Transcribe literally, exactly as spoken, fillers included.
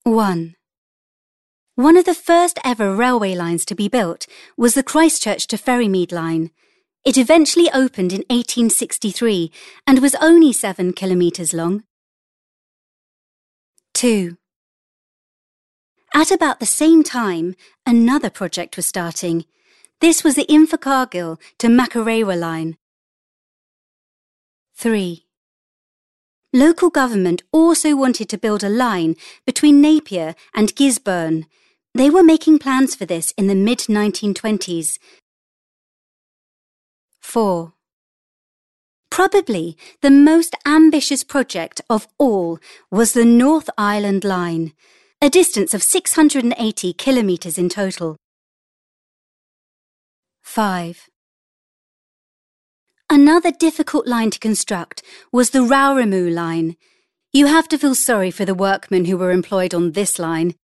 one. One of the first ever railway lines to be built was the Christchurch to Ferrymead line. It eventually opened in eighteen sixty-three and was only seven kilometres long. two. At about the same time, another project was starting. This was the Invercargill to Makarewa line. three. Local government also wanted to build a line between Napier and Gisborne. They were making plans for this in the mid nineteen twenties. four. Probably the most ambitious project of all was the North Island Line, a distance of six hundred eighty kilometres in total. five. Another difficult line to construct was the Raurimu line. You have to feel sorry for the workmen who were employed on this line.